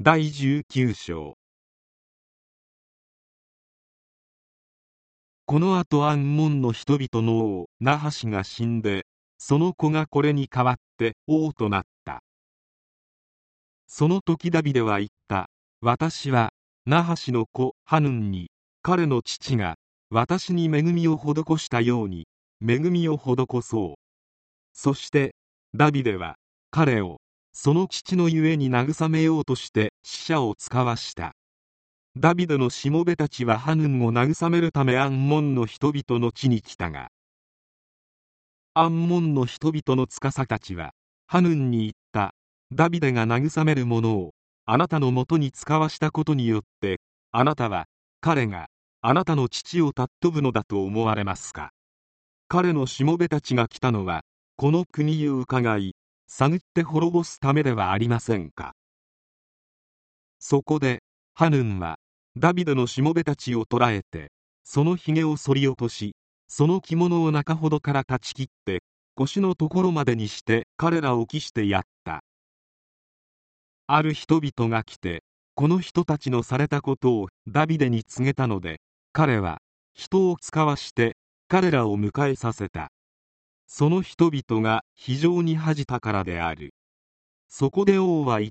第19章。この後アンモンの人々の王ナハシが死んで、その子がこれに代わって王となった。その時ダビデは言った。私はナハシの子ハヌンに、彼の父が私に恵みを施したように恵みを施そう。そしてダビデは彼をその父のゆえに慰めようとして使者を遣わした。ダビデのしもべたちはハヌンを慰めるためアンモンの人々の地に来たが、アンモンの人々の司たちはハヌンに言った。ダビデが慰める者をあなたのもとに遣わしたことによって、あなたは彼があなたの父を尊ぶのだと思われますか。彼のしもべたちが来たのはこの国を伺い探って滅ぼすためではありませんか。そこでハヌンはダビデのしもべたちを捕らえて、そのひげを剃り落とし、その着物を中ほどから断ち切って腰のところまでにして彼らを起してやった。ある人々が来てこの人たちのされたことをダビデに告げたので、彼は人を遣わして彼らを迎えさせた。その人々が非常に恥じたからである。そこで王は言った。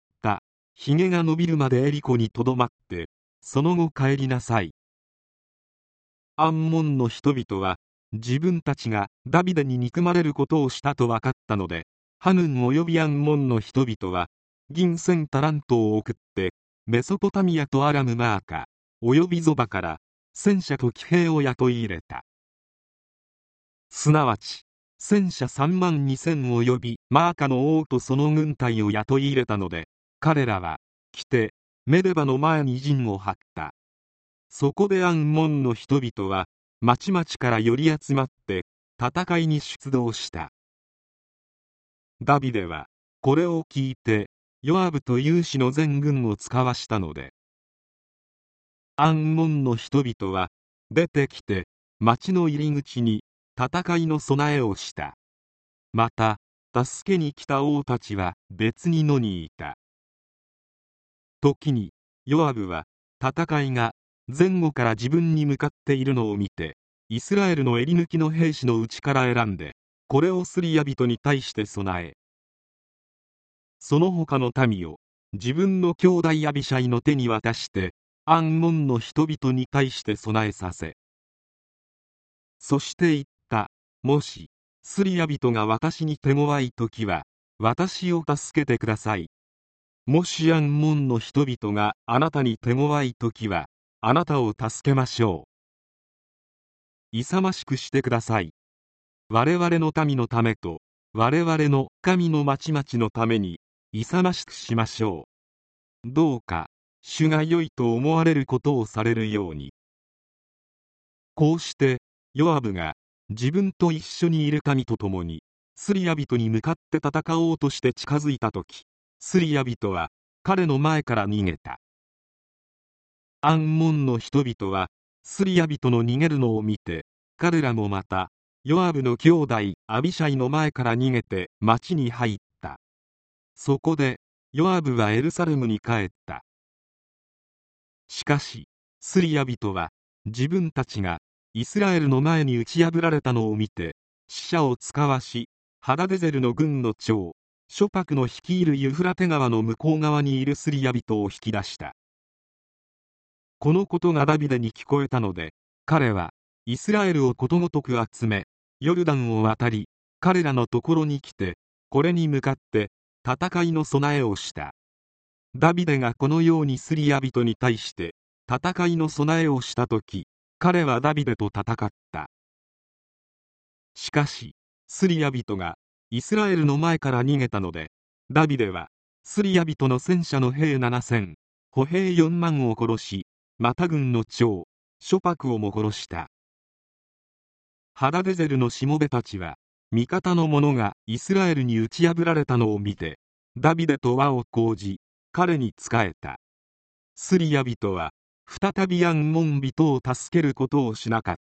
ひげが伸びるまでエリコにとどまってその後帰りなさい。アンモンの人々は自分たちがダビデに憎まれることをしたと分かったので、ハヌンおよびアンモンの人々は銀1000タラントを送ってメソポタミアとアラムマーカおよびゾバから戦車と騎兵を雇い入れた。すなわち戦車3万2000およびマーカの王とその軍隊を雇い入れたので、彼らは来てメデバの前に陣を張った。そこでアンモンの人々は町々から寄り集まって戦いに出動した。ダビデはこれを聞いてヨアブと勇士の全軍を遣わしたので、アンモンの人々は出てきて町の入り口に戦いの備えをした。また助けに来た王たちは別に野にいた。時にヨアブは戦いが前後から自分に向かっているのを見て、イスラエルの襟抜きの兵士のうちから選んでこれをスリヤ人に対して備え、その他の民を自分の兄弟アビシャイの手に渡してアンモンの人々に対して備えさせ、そして言った。もしスリヤ人が私に手強い時は私を助けてください。もしアンモンの人々があなたに手強い時はあなたを助けましょう。勇ましくしてください。我々の民のためと我々の神の町々のために勇ましくしましょう。どうか主が良いと思われることをされるように。こうしてヨアブが自分と一緒にいる民と共にスリヤ人に向かって戦おうとして近づいた時、スリヤ人は彼の前から逃げた。アンモンの人々はスリヤ人の逃げるのを見て、彼らもまたヨアブの兄弟アビシャイの前から逃げて町に入った。そこでヨアブはエルサレムに帰った。しかしスリヤ人は自分たちがイスラエルの前に打ち破られたのを見て、使者を遣わしハダデゼルの軍の長ショパクの率いるユフラテ川の向こう側にいるスリヤ人を引き出した。このことがダビデに聞こえたので、彼はイスラエルをことごとく集めヨルダンを渡り彼らのところに来て、これに向かって戦いの備えをした。ダビデがこのようにスリヤ人に対して戦いの備えをしたとき、彼はダビデと戦った。しかしスリヤ人がイスラエルの前から逃げたので、ダビデはスリヤ人の戦車の兵7000、歩兵4万を殺し、また軍の長ショパクをも殺した。ハダデゼルのしもべたちは味方の者がイスラエルに打ち破られたのを見て、ダビデと和を講じ彼に仕えた。スリヤ人は再びアンモン人を助けることをしなかった。